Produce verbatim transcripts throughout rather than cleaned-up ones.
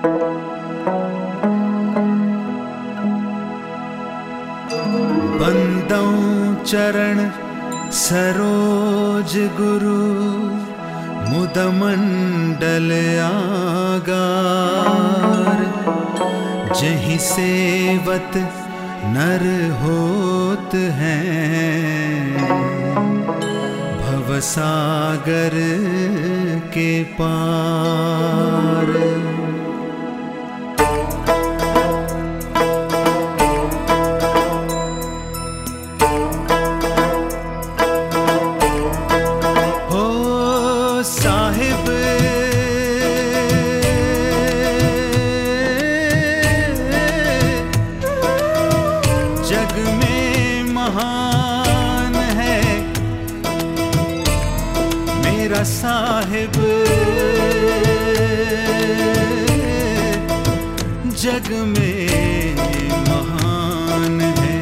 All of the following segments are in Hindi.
बंदों चरण सरोज गुरु मुद मंडल आगार, जहि सेवत नर होत हैं भवसागर के पार। जग में महान है मेरा साहिब, जग में महान है।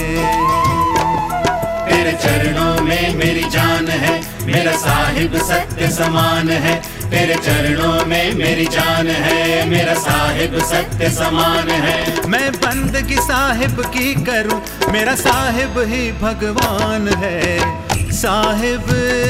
तेरे चरणों में मेरी जान है, मेरा साहिब सत्य समान है। तेरे चरणों में मेरी जान है, मेरा साहिब सत्य समान है। मैं बंदगी साहिब की करूं, मेरा साहिब ही भगवान है। साहिब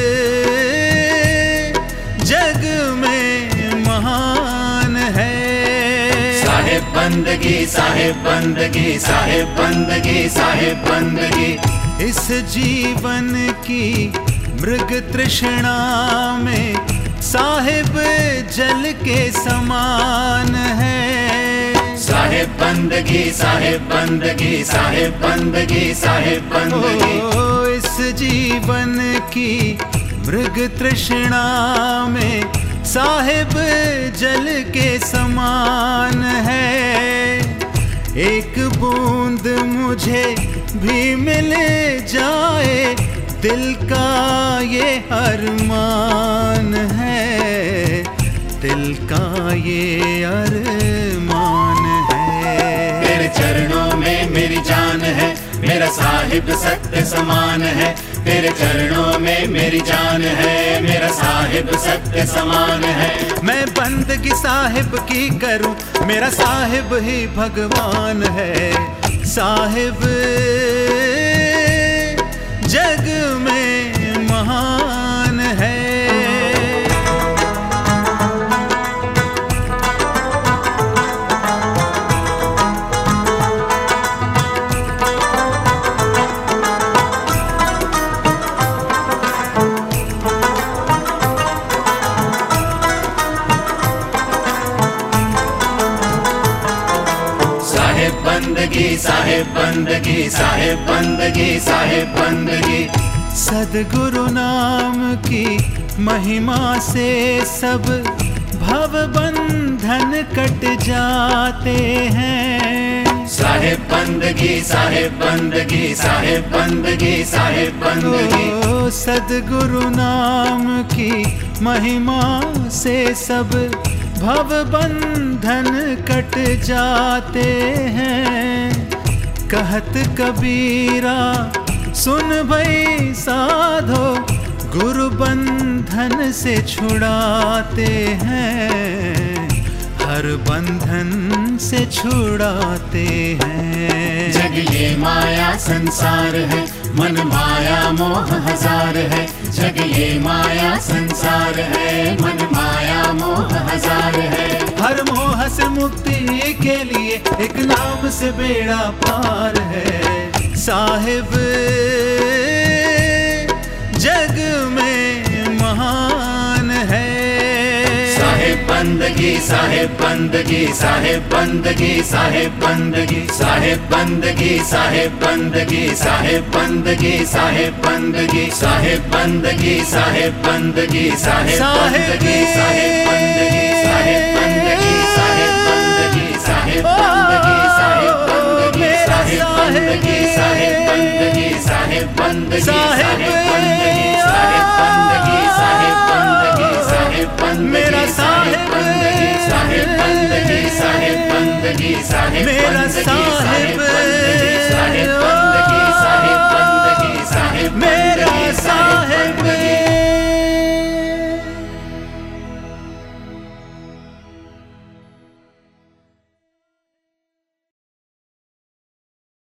जग में महान है। साहिब बंदगी, साहिब बंदगी, साहिब बंदगी, साहिब बंदगी। इस जीवन की मृग तृष्णा में साहिब जल के समान है। साहिब बंदगी, साहिब बंदगी, साहिब बंदगी, साहिब बंदगी। ओ, इस जीवन की मृग तृष्णा में साहिब जल के समान है। एक बूंद मुझे भी मिल जाए, दिल का ये अरमान है, दिल का ये अरमान है। तेरे चरणों में मेरी जान है, मेरा साहिब सत्य समान है। तेरे चरणों में मेरी जान है, मेरा साहिब सत्य समान है। मैं बंदगी साहिब की करूं, मेरा साहिब ही भगवान है। साहिब जग में महान है। बंदगी साहिब बंदगी, साहिब बंदगी, साहिब बंदगी। सद्गुरु नाम की महिमा से सब भव बंधन कट जाते हैं। साहिब बंदगी, साहिब बंदगी, साहिब बंदगी, साहिब बंदगी। ओ सद्गुरु नाम की महिमा से सब भव बंधन कट जाते हैं। कहत कबीरा सुन भई साधो, गुरु बंधन से छुड़ाते हैं, हर बंधन से छुड़ाते हैं। जग ये माया संसार है, मन माया मोह हजार है। जग ये माया संसार है, मन माया मोह हजार है। हर मोह से मुक्ति के लिए एक नाम से बेड़ा पार है। साहिब जग में महान है। साहिब बंदगी, साहिब बंदगी, साहिब बंदगी, साहिब बंदगी। साहिब बंदगी, साहिब बंदगी, साहिब बंदगी, साहिब बंदगी। साहिब बंदगी, साहिब बंदगी, साहिब बंदगी, साहिब बंदगी, साहिब बंदगी, साहिब बंदगी, साहिब बंदगी, साहिब बंदगी, साहिब बंदगी, साहिब बंदगी, साहिब बंदगी, साहिब बंदगी, साहिब बंदगी, साहिब बंदगी, साहिब बंदगी, मेरा साहिब साहिब बंदगी, साहिब बंदगी, साहिब बंदगी, साहिब मेरा बंदगी।